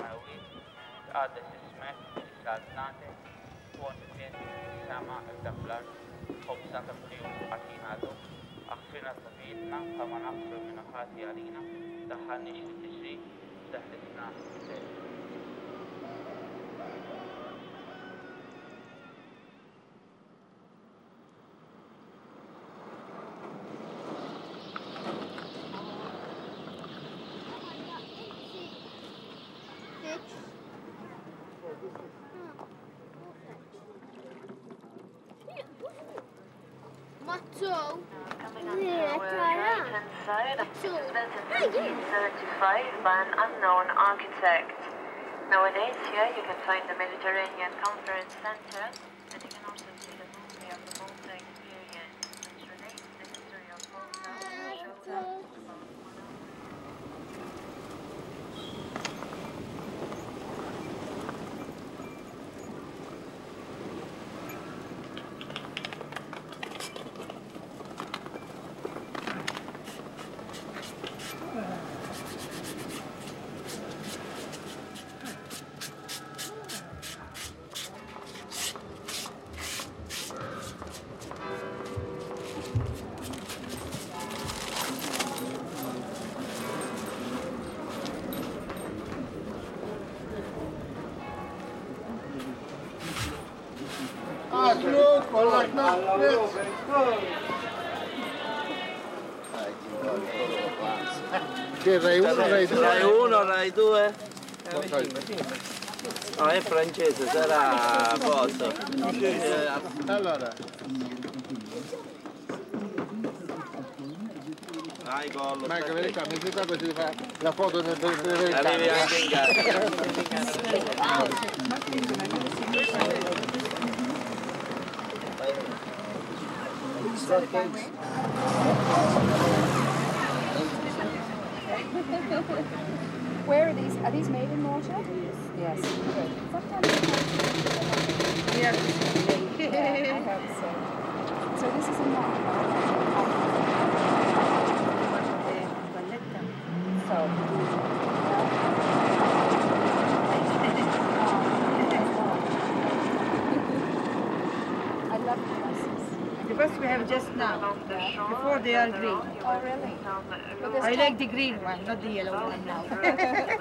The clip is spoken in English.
Halloween, għadda s-smek, s-sadnate, s-għon s-sama il-dablar, خبزة تبريو أكيناتو أخفنا طبيعتنا فما نقصر من أخاتي علينا دخلني شو تشري دهلتنا بالليل. Certified by an unknown architect. Nowadays here you can find the Mediterranean Conference Center, and you can also see the movie of the Malta Experience, which relates the history of Malta and shows us about Che Rai 1 o Rai 2? Rai 1, Rai 2? No, è francese, sarà a posto. Allora. Vai collo. Marco, vieni qua, metti qua così fa la foto nel Arrivi anche in casa. Where are these? Are these made in Malta? Yes. Good. Yes. Yeah, I hope so. So this is a mop. I love the buses. The bus we have just now, before they are green. Oh, really? I like the green one, not the yellow one now.